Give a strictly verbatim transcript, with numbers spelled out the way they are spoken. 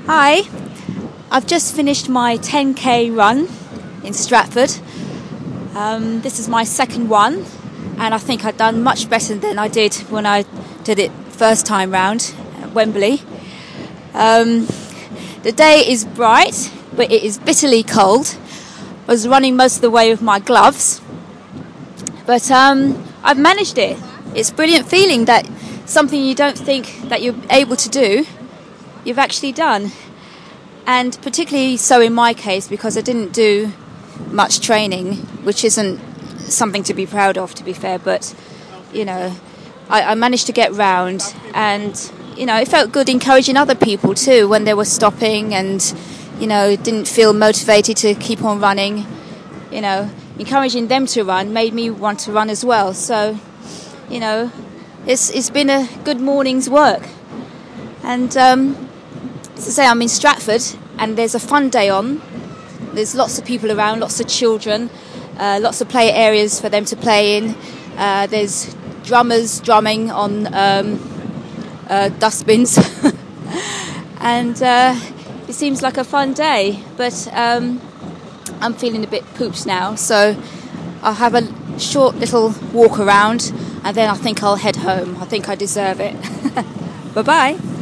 Hi, I've just finished my ten K run in Stratford. Um, this is my second one, and I think I've done much better than I did when I did it first time round at Wembley. Um, the day is bright, but it is bitterly cold. I was running most of the way with my gloves, but um, I've managed it. It's a brilliant feeling that something you don't think that you're able to do, you've actually done. And particularly so in my case, because I didn't do much training, which isn't something to be proud of, to be fair, but you know, I, I managed to get round, and you know, it felt good encouraging other people too when they were stopping and you know, didn't feel motivated to keep on running. You know, encouraging them to run made me want to run as well. So you know, it's it's been a good morning's work. And um, as I say, I'm in Stratford, and there's a fun day on. There's lots of people around, lots of children, uh, lots of play areas for them to play in. Uh, there's drummers drumming on um, uh, dustbins, and uh, it seems like a fun day. But um, I'm feeling a bit pooped now, so I'll have a short little walk around, and then I think I'll head home. I think I deserve it. Bye-bye.